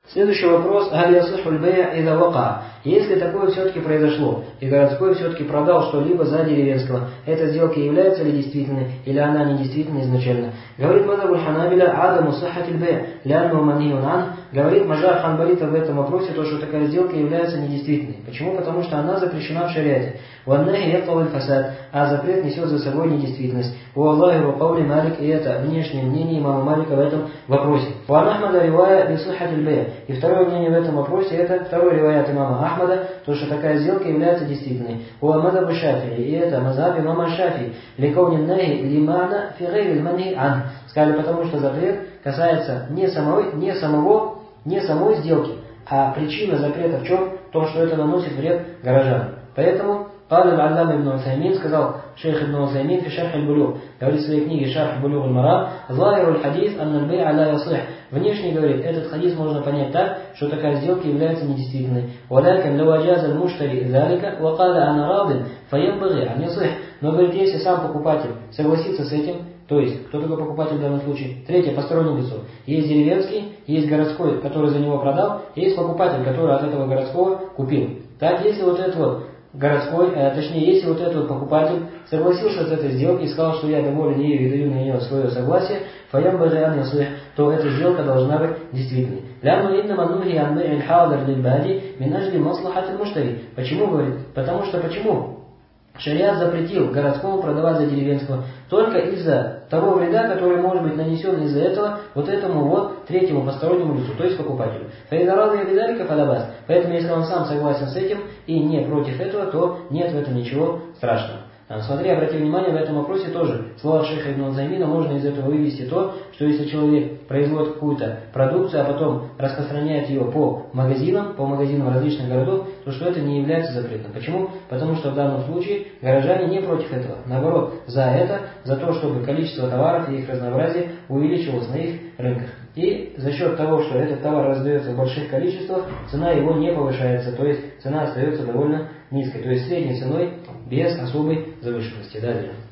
Следующий вопрос. Если такое все-таки произошло, и городской все-таки продал что-либо за деревенского, эта сделка является ли действительной, или она недействительна изначально? Говорит мазхаб аль-Ханабиля, адаму саххат аль-бай', лянну манхиюн ан. Говорит мазхаб ханбалита в этом вопросе, то, что такая сделка является недействительной. Почему? Потому что она запрещена в шариате. Ваннахи яктау аль-фасад, а запрет несет за собой недействительность. Уаллахи каули Малик, и это внешнее мнение имама Малика в этом вопросе. Ван Ахмада ривая би саххат аль-бай'. И второе мнение в этом вопросе, это второй риваят имама Ахмада, то, что такая сделка является действительной. Уа мазхаб Шафии, и это мазхаб имама Шафии. Ликауни нахи лимана фи гайри аль-манхи ан. Сказали, потому что запрет касается не самой сделки, а причина запрета в чем? В том, что это наносит вред горожанам. Поэтому قال العلامة ابن عثيمين, сказал шейх ибн Усаймин في شرح البلوغ, говорит в своей книге شرح بلوغ المرام, ظاهر الحديث أن البيع لا يصح. Внешне, говорит, этот хадис можно понять так, что такая сделка является недействительной. ولكن لو أجاز المشتري ذلك وقال أنا راض فينبغي أن يصح. Но, говорит, если сам покупатель согласится с этим, то есть, кто такой покупатель в данном случае? Третье, постороннее лицо. Есть деревенский, есть городской, который за него продал, есть покупатель, который от этого городского купил. Так, если вот этот вот городской, точнее, если вот этот вот покупатель согласился с этой сделкой и сказал, что я доволен ею и даю на нее свое согласие, то эта сделка должна быть действительной. Почему, говорит? Потому что почему? Шариат запретил городскому продавать за деревенского только из-за того вреда, который может быть нанесен из-за этого вот этому вот третьему постороннему лицу, то есть покупателю. Поэтому, если он сам согласен с этим и не против этого, то нет в этом ничего страшного. Смотри, обрати внимание, в этом вопросе тоже слова шейха ибн Узаймина можно из этого вывести то, что если человек производит какую-то продукцию, а потом распространяет ее по магазинам различных городов, то что это не является запретным. Почему? Потому что в данном случае горожане не против этого. Наоборот, за то, чтобы количество товаров и их разнообразие увеличивалось на их рынках. И за счет того, что этот товар раздается в больших количествах, цена его не повышается, то есть цена остается довольно низкой, то есть средней ценой без особой завышенности. Далее.